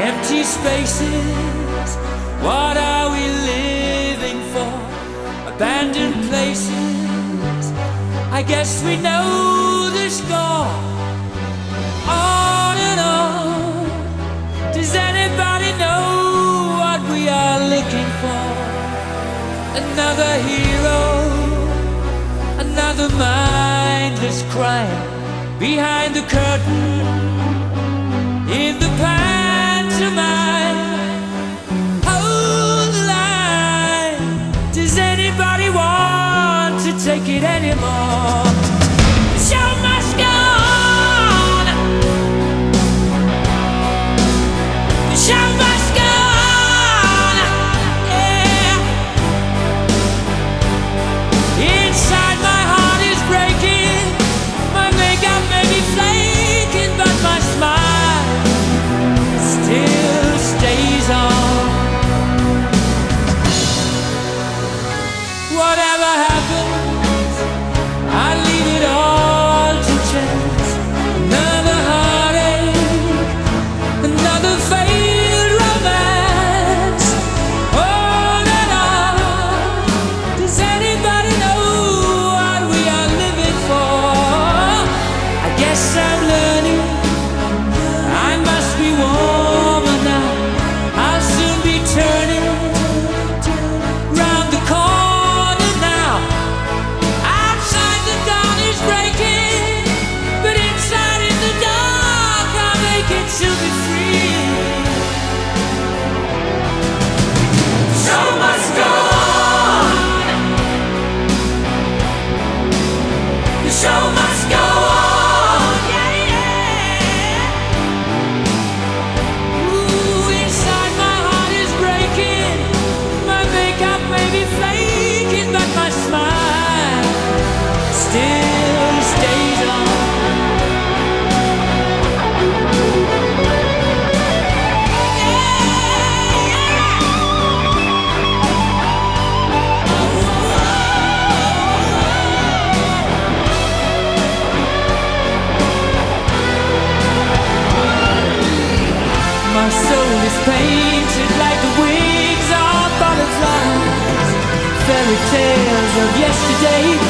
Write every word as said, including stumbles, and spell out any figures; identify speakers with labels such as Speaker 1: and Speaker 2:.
Speaker 1: Empty spaces, what are we living for? Abandoned places, I guess we know the score. On and on, does anybody know what we are looking for? Another hero, another mindless crime behind the curtain, in the pantomime. Hold the line, does anybody want to take it anymore? The show must go on. The show must go on. Yeah. Inside my heart is breaking, my makeup may be flaking, but my smile still stays on. Whatever happens, I leave it all to chance. Another heartache, another failed romance. On and on, does anybody know what we are living for? I guess I'm learning, I must be warmer now. I'll soon be turning round the corner now. Outside the dawn is breaking, but inside in the dark I'll make it to be free. The show must go on. The show must go on. Yeah, yeah. Ooh, inside my heart is breaking, my makeup may be flaking, but my smile still stays on. My soul is painted like the wings of butterflies, fairy tales of yesterday.